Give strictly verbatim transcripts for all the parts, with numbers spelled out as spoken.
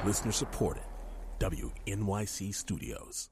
Listener supported. W N Y C Studios.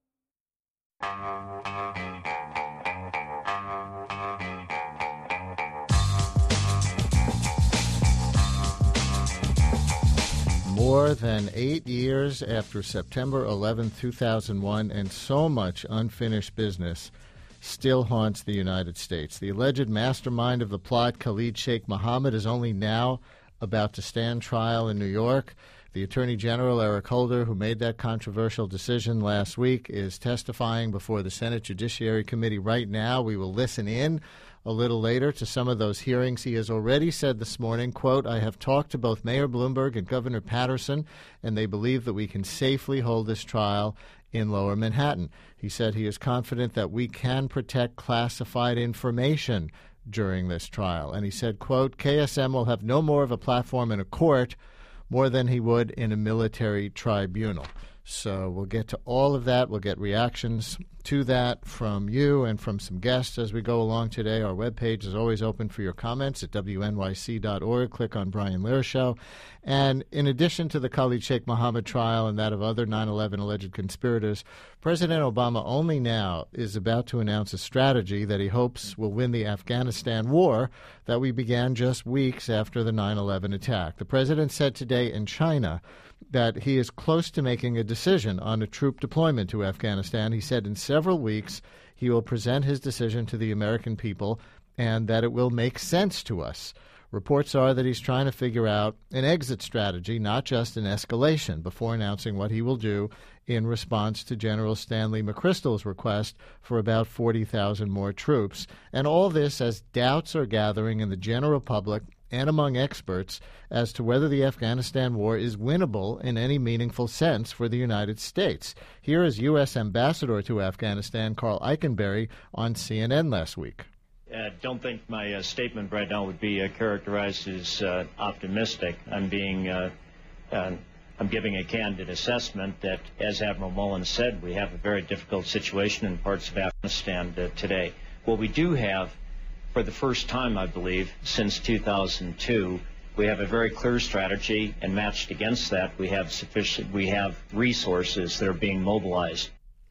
More than eight years after September eleventh, two thousand one, and so much unfinished business still haunts the United States. The alleged mastermind of the plot, Khalid Sheikh Mohammed, is only now about to stand trial in New York. The Attorney General, Eric Holder, who made that controversial decision last week, is testifying before the Senate Judiciary Committee right now. We will listen in a little later to some of those hearings. He has already said this morning, quote, "I have talked to both Mayor Bloomberg and Governor Patterson, and they believe that we can safely hold this trial in Lower Manhattan." He said he is confident that we can protect classified information during this trial. And he said, quote, "K S M will have no more of a platform in a court more than he would in a military tribunal." So we'll get to all of that. We'll get reactions to that from you and from some guests as we go along today. Our webpage is always open for your comments at W N Y C dot org. Click on Brian Lehrer Show. And in addition to the Khalid Sheikh Mohammed trial and that of other nine eleven alleged conspirators, President Obama only now is about to announce a strategy that he hopes will win the Afghanistan war that we began just weeks after the nine eleven attack. The president said today in China that he is close to making a decision on a troop deployment to Afghanistan. He said in several weeks he will present his decision to the American people and that it will make sense to us. Reports are that he's trying to figure out an exit strategy, not just an escalation, before announcing what he will do in response to General Stanley McChrystal's request for about forty thousand more troops. And all this as doubts are gathering in the general public and among experts as to whether the Afghanistan war is winnable in any meaningful sense for the United States. Here is U S Ambassador to Afghanistan, Carl Eikenberry, on C N N last week. I uh, don't think my uh, statement right now would be uh, characterized as uh, optimistic. I'm being, uh, uh, I'm giving a candid assessment that, as Admiral Mullen said, we have a very difficult situation in parts of Afghanistan uh, today. What we do have, for the first time, I believe, since two thousand two, we have a very clear strategy, and matched against that, we have sufficient, we have resources that are being mobilized.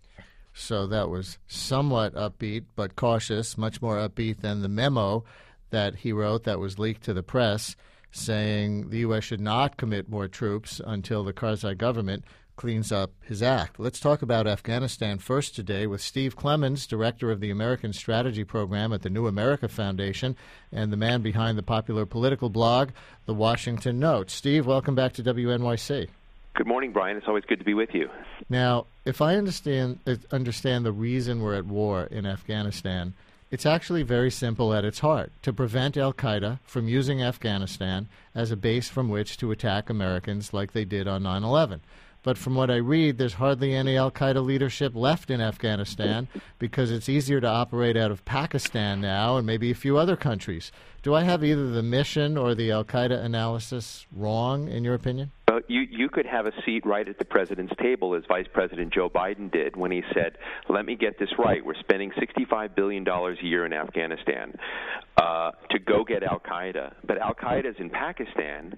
So that was somewhat upbeat, but cautious, much more upbeat than the memo that he wrote that was leaked to the press, saying the U S should not commit more troops until the Karzai government cleans up his act. Let's talk about Afghanistan first today with Steve Clemons, director of the American Strategy Program at the New America Foundation and the man behind the popular political blog, The Washington Note. Steve, welcome back to W N Y C. Good morning, Brian. It's always good to be with you. Now, if I understand understand the reason we're at war in Afghanistan, it's actually very simple at its heart: to prevent al-Qaeda from using Afghanistan as a base from which to attack Americans like they did on nine eleven. But from what I read, there's hardly any al-Qaeda leadership left in Afghanistan because it's easier to operate out of Pakistan now and maybe a few other countries. Do I have either the mission or the al-Qaeda analysis wrong, in your opinion? Well, you, you could have a seat right at the president's table, as Vice President Joe Biden did when he said, let me get this right, we're spending sixty-five billion dollars a year in Afghanistan uh, to go get al-Qaeda. But al-Qaeda's in Pakistan.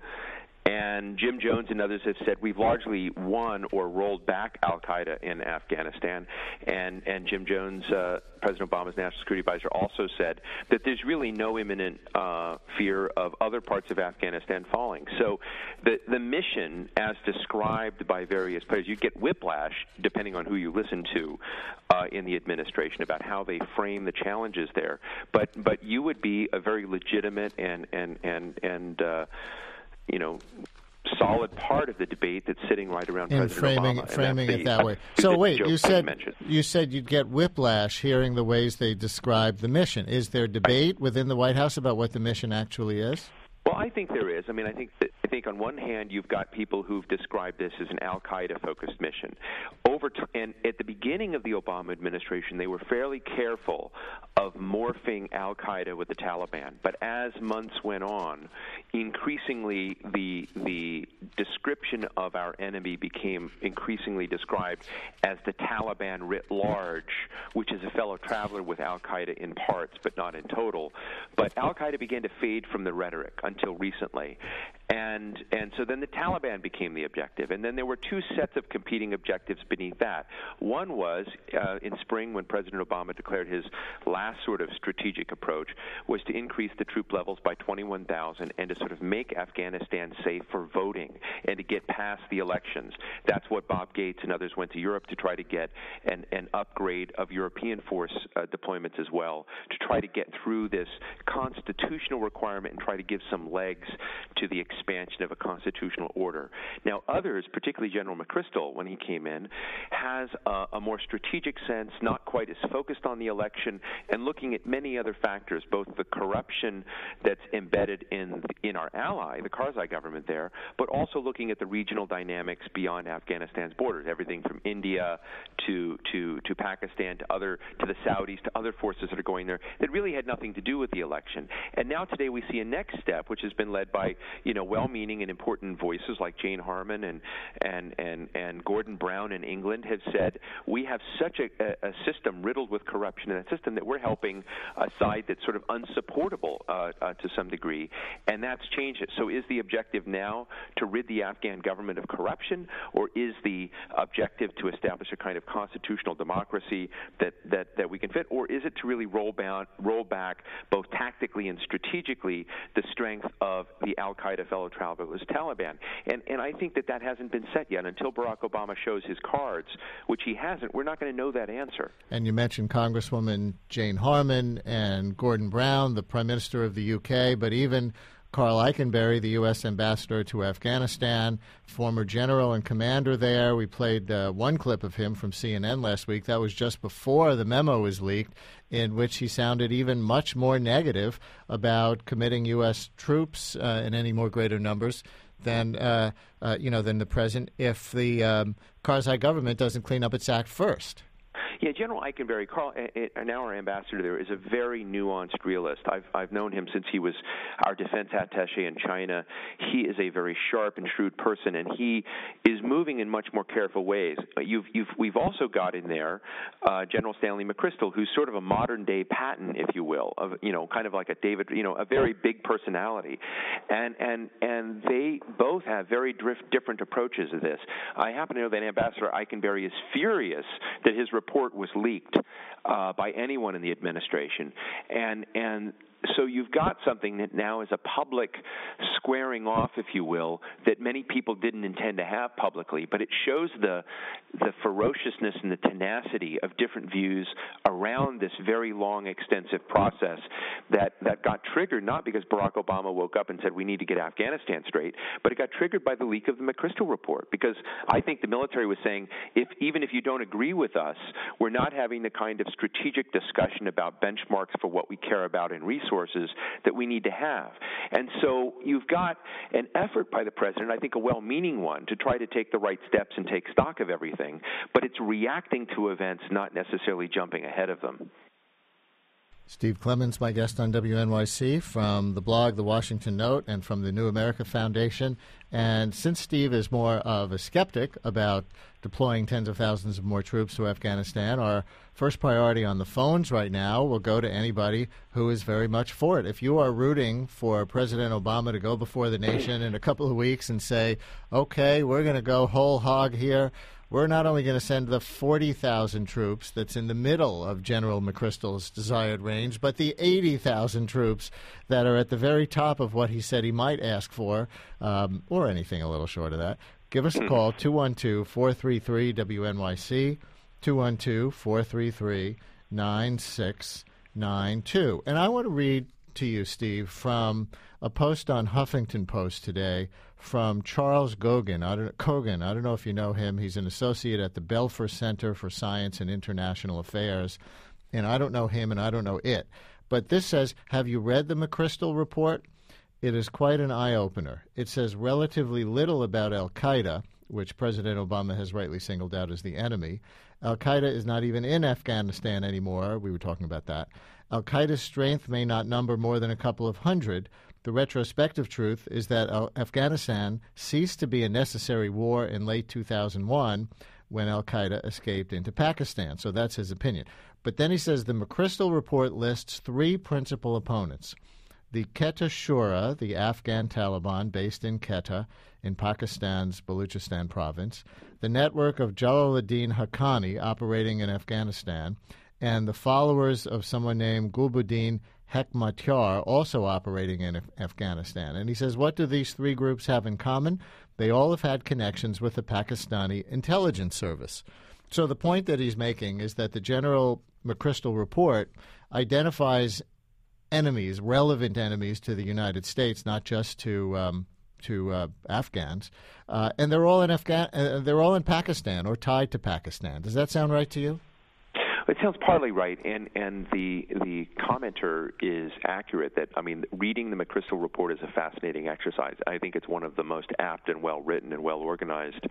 And Jim Jones and others have said we've largely won or rolled back al-Qaeda in Afghanistan. And, and Jim Jones, uh, President Obama's national security advisor, also said that there's really no imminent uh, fear of other parts of Afghanistan falling. So the, the mission, as described by various players, you get whiplash, depending on who you listen to uh, in the administration, about how they frame the challenges there. But, but you would be a very legitimate and, and, and, and uh, you know, solid part of the debate that's sitting right around in President framing, Obama. Framing it the, that way. uh, So wait, you said mentioned. you said you'd get whiplash hearing the ways they describe the mission. Is there debate within the White House about what the mission actually is? Well, I think there is. I mean, I think that, I think on one hand you've got people who've described this as an al-Qaeda-focused mission. Over t- and at the beginning of the Obama administration, they were fairly careful of morphing al-Qaeda with the Taliban. But as months went on, increasingly the the description of our enemy became increasingly described as the Taliban writ large, which is a fellow traveler with al-Qaeda in parts, but not in total. But al-Qaeda began to fade from the rhetoric until recently. And and and so then the Taliban became the objective, and then there were two sets of competing objectives beneath that. One was uh, in spring when President Obama declared his last sort of strategic approach was to increase the troop levels by twenty-one thousand and to sort of make Afghanistan safe for voting and to get past the elections. That's what Bob Gates and others went to Europe to try to get an, an upgrade of European force uh, deployments as well, to try to get through this constitutional requirement and try to give some legs to the expansion of a constitutional order. Now, others, particularly General McChrystal, when he came in, has a, a more strategic sense, not quite as focused on the election, and looking at many other factors, both the corruption that's embedded in in our ally, the Karzai government there, but also looking at the regional dynamics beyond Afghanistan's borders, everything from India to to to Pakistan to other to the Saudis to other forces that are going there that really had nothing to do with the election. And now today we see a next step, which has been led by you know well-meaning and important voices like Jane Harman and and and and Gordon Brown in England have said we have such a, a system riddled with corruption in that system that we're helping a side that's sort of unsupportable uh, uh, to some degree, and that's changed it. So is the objective now to rid the Afghan government of corruption, or is the objective to establish a kind of constitutional democracy that, that, that we can fit, or is it to really roll, bound, roll back both tactically and strategically the strength of the al-Qaeda fellow travelers Taliban? And, and I think that that hasn't been set yet. Until Barack Obama shows his cards, which he hasn't, we're not going to know that answer. And you mentioned Congresswoman Jane Harman and Gordon Brown, the Prime Minister of the U K, but even Carl Eikenberry, the U S ambassador to Afghanistan, former general and commander there. We played uh, one clip of him from C N N last week. That was just before the memo was leaked, in which he sounded even much more negative about committing U S troops uh, in any more greater numbers than uh, uh, you know than the present if the um, Karzai government doesn't clean up its act first. Yeah, General Eikenberry, Carl, now our ambassador there, is a very nuanced realist. I've I've known him since he was our defense attaché in China. He is a very sharp and shrewd person, and he is moving in much more careful ways. You've you've we've also got in there uh, General Stanley McChrystal, who's sort of a modern day Patton, if you will, of you know, kind of like a David, you know, a very big personality, and and and they both have very drift, different approaches to this. I happen to know that Ambassador Eikenberry is furious that his report was leaked uh, by anyone in the administration, and and so you've got something that now is a public squaring off, if you will, that many people didn't intend to have publicly, but it shows the the ferociousness and the tenacity of different views around this very long, extensive process that, that got triggered not because Barack Obama woke up and said we need to get Afghanistan straight, but it got triggered by the leak of the McChrystal report, because I think the military was saying, if even if you don't agree with us, we're not having the kind of strategic discussion about benchmarks for what we care about in resources that we need to have. And so you've got an effort by the president, I think a well-meaning one, to try to take the right steps and take stock of everything, but it's reacting to events, not necessarily jumping ahead of them. Steve Clemons, my guest on W N Y C, from the blog The Washington Note and from the New America Foundation. And since Steve is more of a skeptic about deploying tens of thousands of more troops to Afghanistan, our first priority on the phones right now will go to anybody who is very much for it. If you are rooting for President Obama to go before the nation in a couple of weeks and say, okay, we're going to go whole hog here, we're not only going to send the forty thousand troops that's in the middle of General McChrystal's desired range, but the eighty thousand troops that are at the very top of what he said he might ask for, um, or anything a little short of that. Give us a call, two one two, four three three, W N Y C, two one two, four three three, nine six nine two. And I want to read to you, Steve, from a post on Huffington Post today from Charles Kogan. I don't, Kogan. I don't know if you know him. He's an associate at the Belfer Center for Science and International Affairs. And I don't know him and I don't know it. But this says, have you read the McChrystal report? It is quite an eye-opener. It says relatively little about al-Qaeda, which President Obama has rightly singled out as the enemy. Al-Qaeda is not even in Afghanistan anymore. We were talking about that. Al-Qaeda's strength may not number more than a couple of hundred. The retrospective truth is that Afghanistan ceased to be a necessary war in late two thousand one when al-Qaeda escaped into Pakistan. So that's his opinion. But then he says the McChrystal report lists three principal opponents: the Quetta Shura, the Afghan Taliban based in Quetta in Pakistan's Baluchistan province, the network of Jalaluddin Haqqani operating in Afghanistan, and the followers of someone named Gulbuddin Hekmatyar also operating in Af- Afghanistan. And he says, what do these three groups have in common? They all have had connections with the Pakistani intelligence service. So the point that he's making is that the General McChrystal report identifies enemies, relevant enemies to the United States, not just to um, to uh, Afghans, uh, and they're all in Afghan, uh, they're all in Pakistan or tied to Pakistan. Does that sound right to you? It sounds partly right, and, and the the commenter is accurate. That I mean, reading the McChrystal report is a fascinating exercise. I think it's one of the most apt and well written and well organized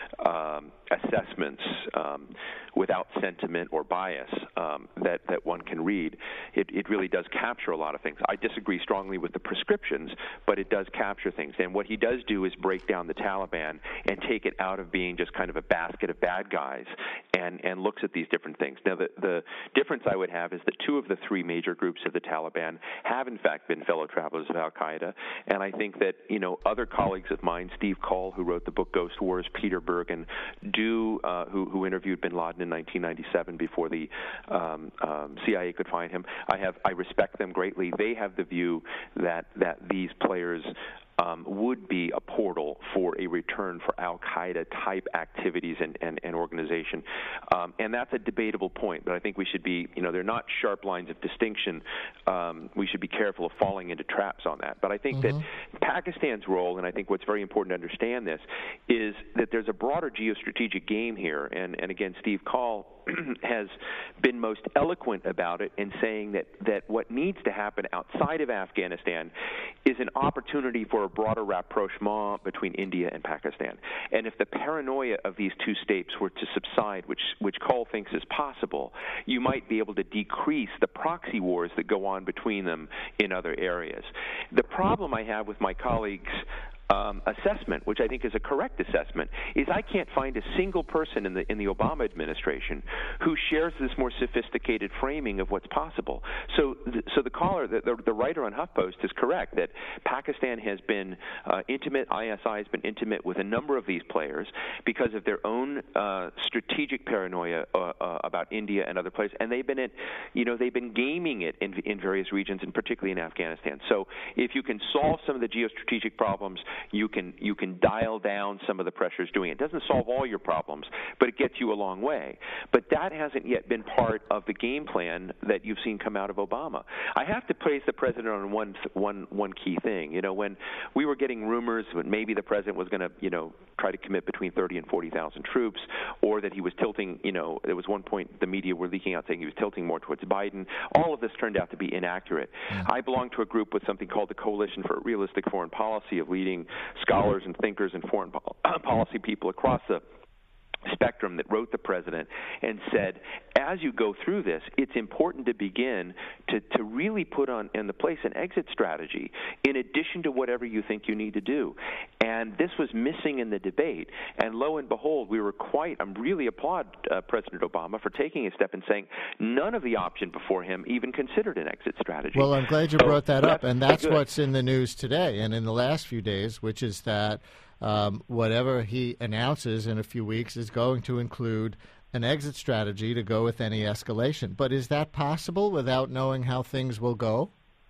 um, assessments um, without sentiment or bias um, that that one can read. It it really does capture a lot of things. I disagree strongly with the prescriptions, but it does capture things. And what he does do is break down the Taliban and take it out of being just kind of a basket of bad guys, and and looks at these different things. Now, the The difference I would have is that two of the three major groups of the Taliban have, in fact, been fellow travelers of al-Qaeda, and I think that, you know, other colleagues of mine, Steve Call, who wrote the book Ghost Wars, Peter Bergen, do, uh, who, who interviewed bin Laden in nineteen ninety-seven before the um, um, C I A could find him. I have, I respect them greatly. They have the view that that these players Um, would be a portal for a return for al-Qaeda type activities and, and, and organization. Um, and that's a debatable point, but I think we should be, you know, they're not sharp lines of distinction. Um, we should be careful of falling into traps on that. But I think mm-hmm. that Pakistan's role, and I think what's very important to understand this, is that there's a broader geostrategic game here. And, and again, Steve Call has been most eloquent about it in saying that, that what needs to happen outside of Afghanistan is an opportunity for a broader rapprochement between India and Pakistan. And if the paranoia of these two states were to subside, which which Cole thinks is possible, you might be able to decrease the proxy wars that go on between them in other areas. The problem I have with my colleagues' Um, assessment, which I think is a correct assessment, is I can't find a single person in the in the Obama administration who shares this more sophisticated framing of what's possible. So, th- so the caller, the, the, the writer on HuffPost, is correct that Pakistan has been uh, intimate. I S I has been intimate with a number of these players because of their own uh, strategic paranoia uh, uh, about India and other places, and they've been in, you know, they've been gaming it in in various regions, and particularly in Afghanistan. So, if you can solve some of the geostrategic problems, you can you can dial down some of the pressures doing it. It doesn't solve all your problems, but it gets you a long way. But that hasn't yet been part of the game plan that you've seen come out of Obama. I have to praise the president on one one one key thing. You know, when we were getting rumors that maybe the president was going to, you know, try to commit between thirty and forty thousand troops, or that he was tilting, you know, there was one point the media were leaking out saying he was tilting more towards Biden. All of this turned out to be inaccurate. Yeah. I belong to a group with something called the Coalition for Realistic Foreign Policy of leading scholars and thinkers and foreign policy people across the spectrum that wrote the president and said, as you go through this, it's important to begin to, to really put on in the place an exit strategy in addition to whatever you think you need to do. And this was missing in the debate. And lo and behold, we were quite, I really applaud uh, President Obama for taking a step and saying none of the option before him even considered an exit strategy. Well, I'm glad you so brought that up. And that's good. what's in the news today and in the last few days, which is that Um, whatever he announces in a few weeks is going to include an exit strategy to go with any escalation. But is that possible without knowing how things will go?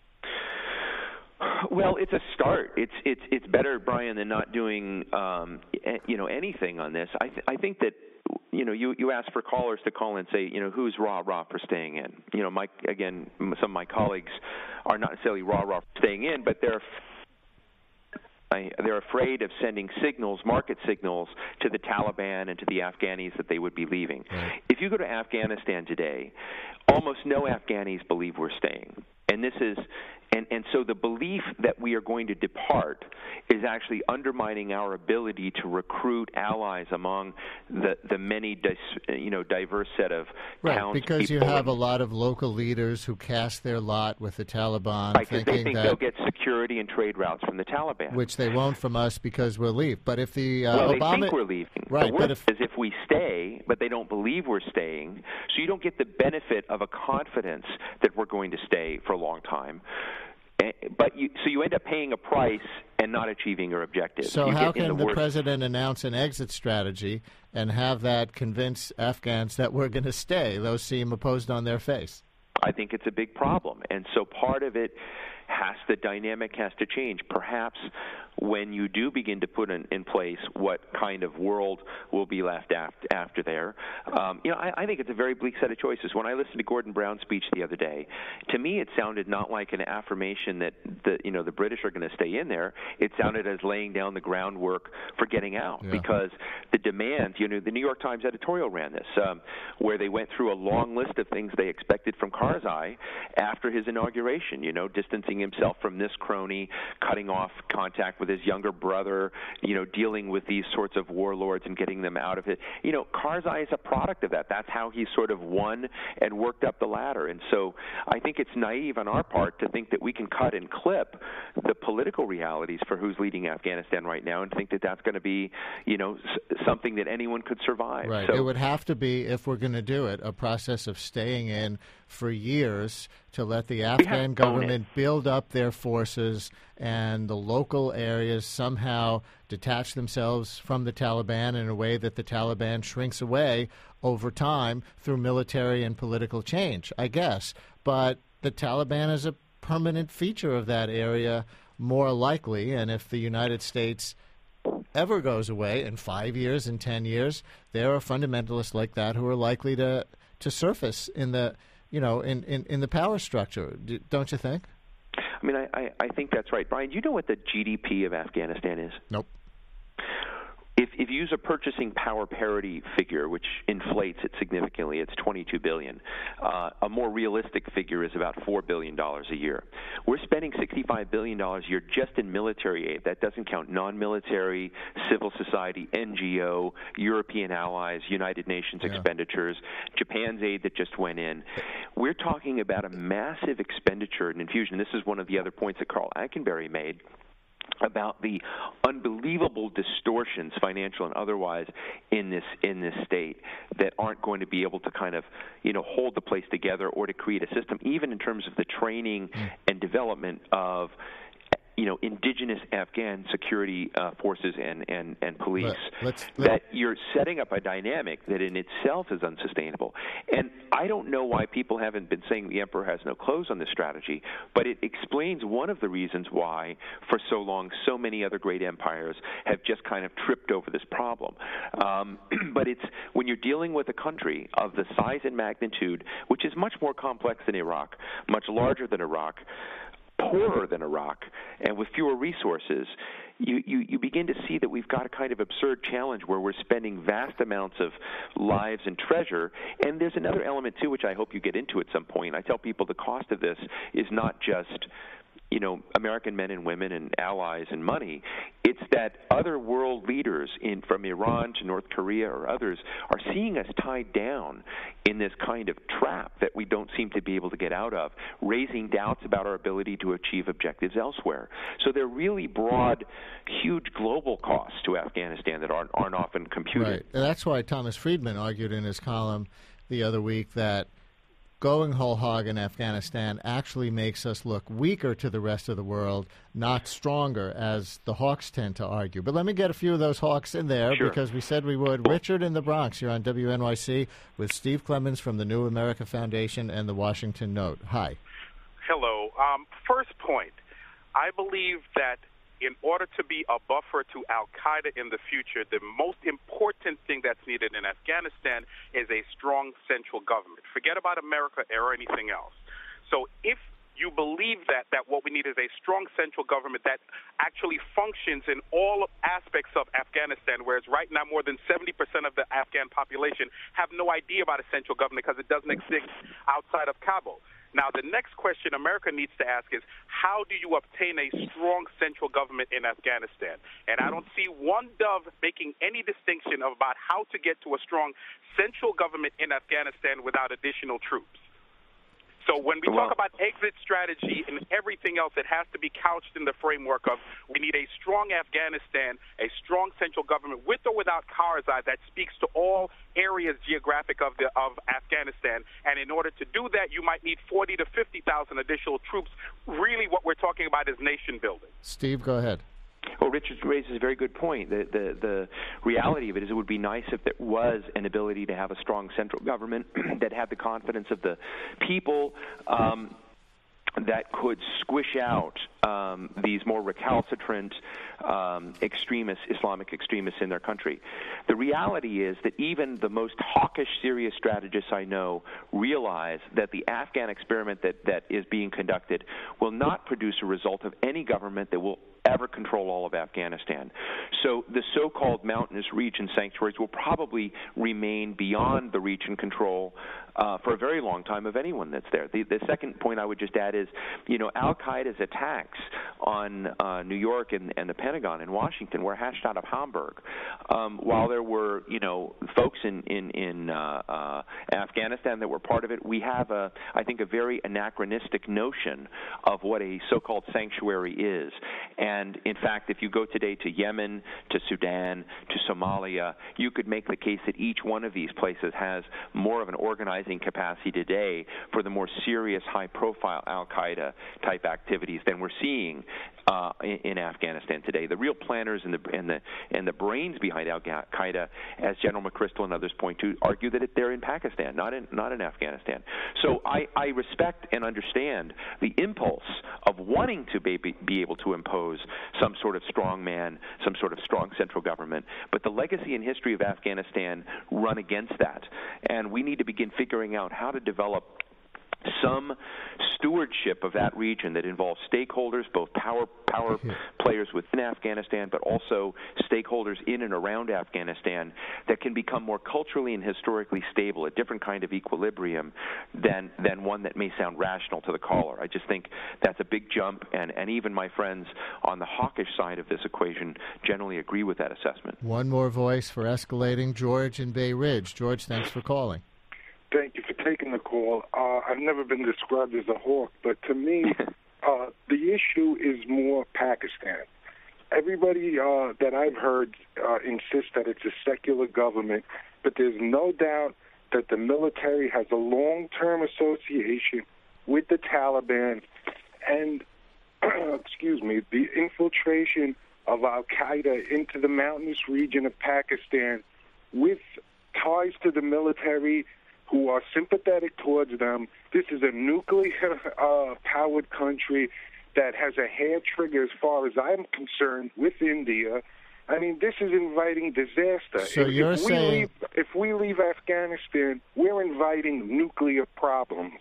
Well, it's a start. It's it's it's better, Brian, than not doing um, you know anything on this. I th- I think that. You know, you, you ask for callers to call and say, you know, who's rah-rah for staying in? You know, my, again, some of my colleagues are not necessarily rah-rah for staying in, but they're they're afraid of sending signals, market signals, to the Taliban and to the Afghanis that they would be leaving. Right. If you go to Afghanistan today, almost no Afghanis believe we're staying. And this is, and, and so the belief that we are going to depart is actually undermining our ability to recruit allies among the the many, dis, you know, diverse set of right, towns. Because you have a lot of local leaders who cast their lot with the Taliban, right, thinking they think that they'll get security and trade routes from the Taliban, which they won't from us because we'll leave. But if the uh, well, Obama, they think we're leaving. Right, the but worst if is if we stay, but they don't believe we're staying, so you don't get the benefit of a confidence that we're going to stay for a long time. but you, so you end up paying a price and not achieving your objectives. So you how get in can the, the worst... president announce an exit strategy and have that convince Afghans that we're going to stay? Those seem opposed on their face. I think it's a big problem. And so part of it has, the dynamic has to change. Perhaps when you do begin to put in, in place what kind of world will be left after, after there, um, you know, I, I think it's a very bleak set of choices. When I listened to Gordon Brown's speech the other day, to me it sounded not like an affirmation that the, you know, the British are going to stay in there. It sounded as laying down the groundwork for getting out, yeah. because the demands, you know, the New York Times editorial ran this, um, where they went through a long list of things they expected from Karzai after his inauguration, you know, distancing himself from this crony, cutting off contact with his younger brother, you know, dealing with these sorts of warlords and getting them out of it. You know, Karzai is a product of that. That's how he sort of won and worked up the ladder. And so I think it's naive on our part to think that we can cut and clip the political realities for who's leading Afghanistan right now and think that that's going to be, you know, s- something that anyone could survive. Right. So, it would have to be, if we're going to do it, a process of staying in for years to let the Afghan government build up their forces and the local areas somehow detach themselves from the Taliban in a way that the Taliban shrinks away over time through military and political change, I guess. But the Taliban is a permanent feature of that area, more likely, and if the United States ever goes away in five years, in ten years, there are fundamentalists like that who are likely to, to surface in the you know, in, in, in the power structure, don't you think? I mean, I, I, I think that's right. Brian, do you know what the G D P of Afghanistan is? Nope. If, if you use a purchasing power parity figure, which inflates it significantly, it's twenty-two billion dollars. Uh, a more realistic figure is about four billion dollars a year. We're spending sixty-five billion dollars a year just in military aid. That doesn't count non-military, civil society, N G O, European allies, United Nations yeah. expenditures, Japan's aid that just went in. We're talking about a massive expenditure and infusion. This is one of the other points that Carl Ankenberry made about the unbelievable distortions, financial and otherwise, in this in this state that aren't going to be able to kind of, you know, hold the place together or to create a system, even in terms of the training and development of, you know, indigenous Afghan security uh, forces and, and, and police, let's, let's, that you're setting up a dynamic that in itself is unsustainable. And I don't know why people haven't been saying the emperor has no clothes on this strategy, but it explains one of the reasons why, for so long, so many other great empires have just kind of tripped over this problem. Um, but it's when you're dealing with a country of the size and magnitude, which is much more complex than Iraq, much larger than Iraq, poorer than Iraq, and with fewer resources, you, you, you begin to see that we've got a kind of absurd challenge where we're spending vast amounts of lives and treasure. And there's another element, too, which I hope you get into at some point. I tell people the cost of this is not just, you know, American men and women and allies and money. It's that other world leaders, in from Iran to North Korea or others, are seeing us tied down in this kind of trap that we don't seem to be able to get out of, raising doubts about our ability to achieve objectives elsewhere. So there are really broad, huge global costs to Afghanistan that aren't, aren't often computed. Right. And that's why Thomas Friedman argued in his column the other week that going whole hog in Afghanistan actually makes us look weaker to the rest of the world, not stronger, as the hawks tend to argue. But let me get a few of those hawks in there, sure. because we said we would. Richard in the Bronx, you're on W N Y C with Steve Clemons from the New America Foundation and the Washington Note. Hi. Hello. Um, first point, I believe that in order to be a buffer to al-Qaeda in the future, the most important thing that's needed in Afghanistan is a strong central government. Forget about America or anything else. So if you believe that, that what we need is a strong central government that actually functions in all aspects of Afghanistan, whereas right now more than seventy percent of the Afghan population have no idea about a central government because it doesn't exist outside of Kabul. Now, the next question America needs to ask is, how do you obtain a strong central government in Afghanistan? And I don't see one dove making any distinction about how to get to a strong central government in Afghanistan without additional troops. So when we well, talk about exit strategy and everything else, it has to be couched in the framework of we need a strong Afghanistan, a strong central government with or without Karzai that speaks to all areas geographic of the of Afghanistan. And in order to do that, you might need forty to fifty thousand additional troops. Really, what we're talking about is nation building. Steve, go ahead. Well, Richard raises a very good point. The, the the reality of it is it would be nice if there was an ability to have a strong central government that had the confidence of the people, um, that could squish out um, these more recalcitrant um, extremists, Islamic extremists in their country. The reality is that even the most hawkish, serious strategists I know realize that the Afghan experiment that, that is being conducted will not produce a result of any government that will ever control all of Afghanistan. So the so-called mountainous region sanctuaries will probably remain beyond the reach and control uh, for a very long time of anyone that's there. The, the second point I would just add is, you know, Al-Qaeda's attacks on uh, New York and, and the Pentagon in Washington were hashed out of Hamburg. Um, while there were, you know, folks in, in, in uh, uh, Afghanistan that were part of it, we have, a, I think, a very anachronistic notion of what a so-called sanctuary is. And And, in fact, if you go today to Yemen, to Sudan, to Somalia, you could make the case that each one of these places has more of an organizing capacity today for the more serious, high-profile al-Qaeda-type activities than we're seeing uh, in, in Afghanistan today. The real planners and the and the and the brains behind al-Qaeda, as General McChrystal and others point to, argue that it, they're in Pakistan, not in not in Afghanistan. So I, I respect and understand the impulse of wanting to be, be able to impose some sort of strong man, some sort of strong central government. But the legacy and history of Afghanistan run against that. And we need to begin figuring out how to develop some stewardship of that region that involves stakeholders, both power power players within Afghanistan, but also stakeholders in and around Afghanistan that can become more culturally and historically stable, a different kind of equilibrium than than one that may sound rational to the caller. I just think that's a big jump, and, and even my friends on the hawkish side of this equation generally agree with that assessment. One more voice for escalating. George in Bay Ridge. George, thanks for calling. Thank you for taking the call. Uh, I've never been described as a hawk, but to me, uh, the issue is more Pakistan. Everybody uh, that I've heard uh, insists that it's a secular government, but there's no doubt that the military has a long-term association with the Taliban, and, excuse me, the infiltration of al-Qaeda into the mountainous region of Pakistan with ties to the military who are sympathetic towards them. This is a nuclear-powered uh, country that has a hair trigger, as far as I'm concerned, with India. I mean, this is inviting disaster. So if, you're if we saying... leave, if we leave Afghanistan, we're inviting nuclear problems.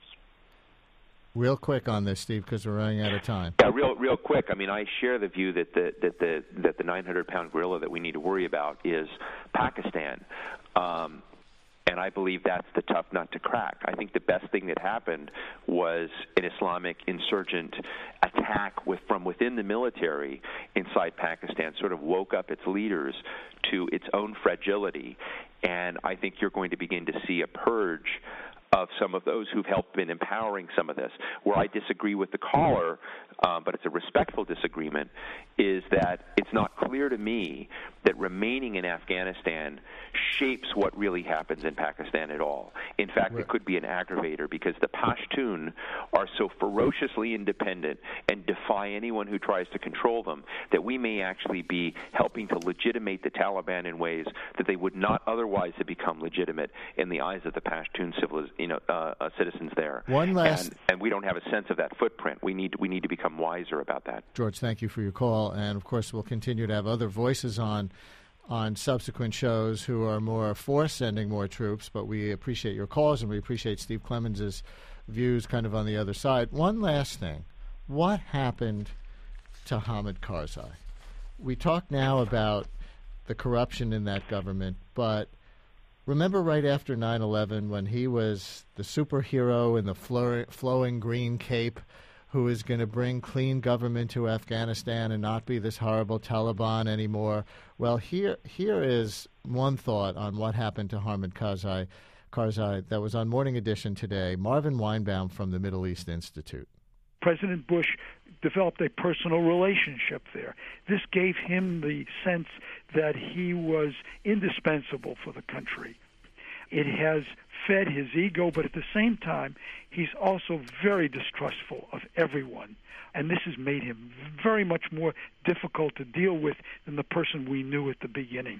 Real quick on this, Steve, because we're running out of time. Yeah, real, real quick. I mean, I share the view that the that the that the nine hundred pound gorilla that we need to worry about is Pakistan. Um, And I believe that's the tough nut to crack. I think the best thing that happened was an Islamic insurgent attack with, from within the military inside Pakistan, sort of woke up its leaders to its own fragility. And I think you're going to begin to see a purge of some of those who've helped in empowering some of this. Where I disagree with the caller, um, but it's a respectful disagreement, is that it's not clear to me that remaining in Afghanistan shapes what really happens in Pakistan at all. In fact, it could be an aggravator because the Pashtun are so ferociously independent and defy anyone who tries to control them that we may actually be helping to legitimate the Taliban in ways that they would not otherwise have become legitimate in the eyes of the Pashtun civilization. You know, uh, uh, citizens there. One last, and, and we don't have a sense of that footprint. We need we need to become wiser about that. George, thank you for your call, and of course we'll continue to have other voices on on subsequent shows who are more for sending more troops. But we appreciate your calls, and we appreciate Steve Clemens' views, kind of on the other side. One last thing: what happened to Hamid Karzai? We talk now about the corruption in that government, but remember right after nine eleven when he was the superhero in the flow- flowing green cape who is going to bring clean government to Afghanistan and not be this horrible Taliban anymore? Well, here here is one thought on what happened to Hamid Karzai. Karzai, that was on Morning Edition today. Marvin Weinbaum from the Middle East Institute. President Bush developed a personal relationship there. This gave him the sense that he was indispensable for the country. It has fed his ego, but at the same time, he's also very distrustful of everyone. And this has made him very much more difficult to deal with than the person we knew at the beginning.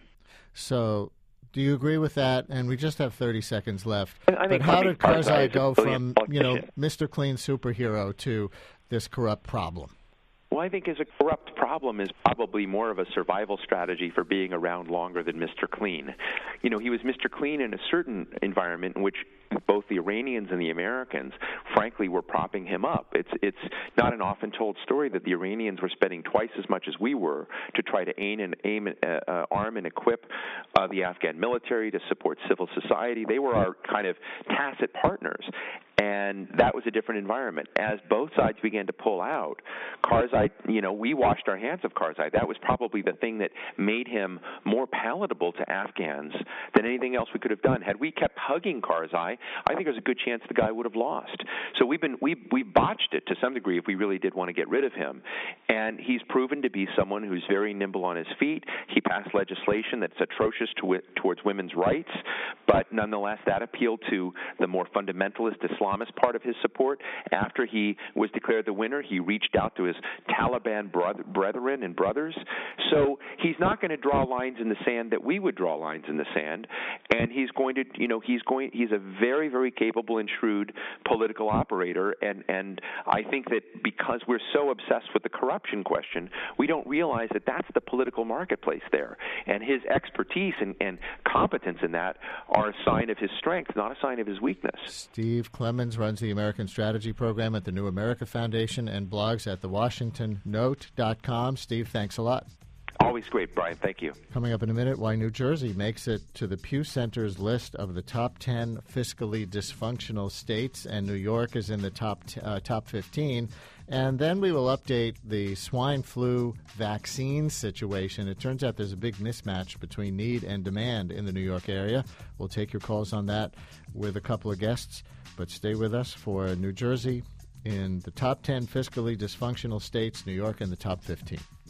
So, do you agree with that? And we just have thirty seconds left. I but how did Karzai go from, you know, politician. Mister Clean superhero to this corrupt problem? Well, I think as a corrupt problem is probably more of a survival strategy for being around longer than Mister Clean. You know, he was Mister Clean in a certain environment in which both the Iranians and the Americans, frankly, were propping him up. It's it's not an often told story that the Iranians were spending twice as much as we were to try to aim and aim, uh, uh, arm and equip uh, the Afghan military to support civil society. They were our kind of tacit partners. And that was a different environment. As both sides began to pull out, Karzai, you know, we washed our hands of Karzai. That was probably the thing that made him more palatable to Afghans than anything else we could have done. Had we kept hugging Karzai, I think there's a good chance the guy would have lost. So we've been we we botched it to some degree if we really did want to get rid of him. And he's proven to be someone who's very nimble on his feet. He passed legislation that's atrocious to, towards women's rights, but nonetheless that appealed to the more fundamentalist Islamist part of his support. After he was declared the winner, he reached out to his Taliban brother, brethren and brothers. So he's not going to draw lines in the sand that we would draw lines in the sand, and he's going to, you know, he's going. He's a very, very capable and shrewd political operator, and and I think that because we're so obsessed with the corruption question, we don't realize that that's the political marketplace there, and his expertise and, and competence in that are a sign of his strength, not a sign of his weakness. Steve Clemons runs the American Strategy Program at the New America Foundation and blogs at the washington note dot com. Steve, thanks a lot. Always great, Brian. Thank you. Coming up in a minute, why New Jersey makes it to the Pew Center's list of the top ten fiscally dysfunctional states, and New York is in the top t- uh, top fifteen. And then we will update the swine flu vaccine situation. It turns out there's a big mismatch between need and demand in the New York area. We'll take your calls on that with a couple of guests, but stay with us for New Jersey in the top ten fiscally dysfunctional states, New York in the top fifteen.